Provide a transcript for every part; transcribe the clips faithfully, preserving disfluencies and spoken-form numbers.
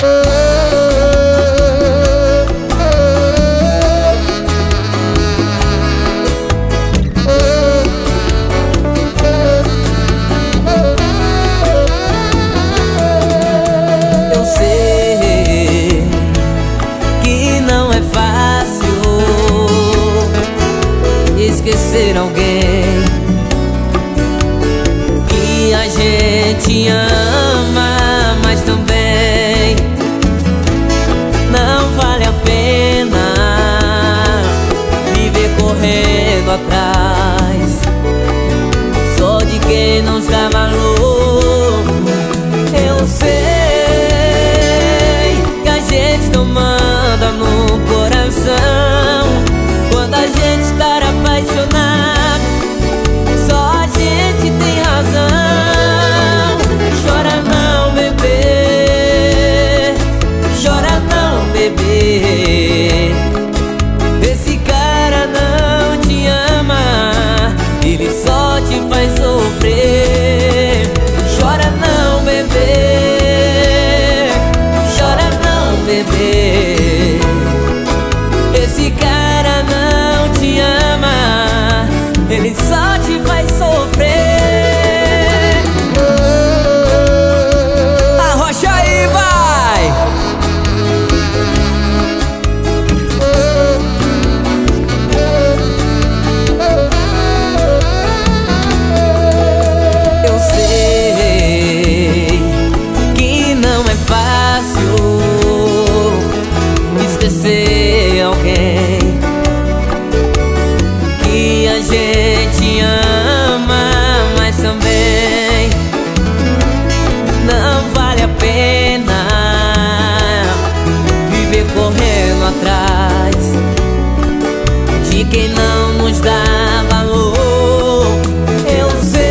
Eu sei que não é fácil esquecer alguém que a gente ama, mas também não vale a pena viver correndo atrás só de quem nos dá valor. Eu sei que a gente não manda no coração quando a gente está apaixonado, só a gente tem razão. Chora não, bebê, chora não, bebê. Esse cara não te ama, ele só te faz sofrer. Chora não, bebê, chora não, bebê. Esse cara não te ama, ele só te faz sofrer. Arrocha aí, vai! Eu sei que não é fácil esquecer alguém que a gente ama, mas também não vale a pena viver correndo atrás de quem não nos dá valor. Eu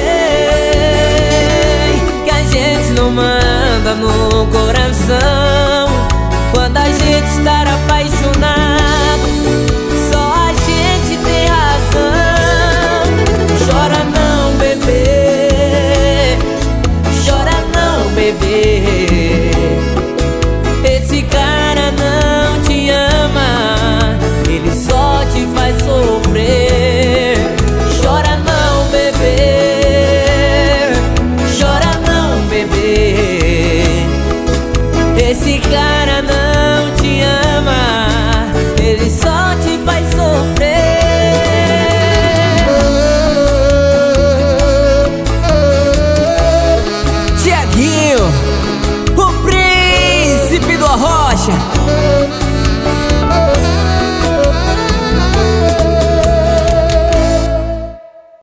sei que a gente não manda no coração quando a gente está apaixonado, só a gente tem razão. Chora não, bebê, chora não, bebê. Esse cara não te ama, ele só te faz sofrer. Chora não, bebê, chora não, bebê. Esse cara não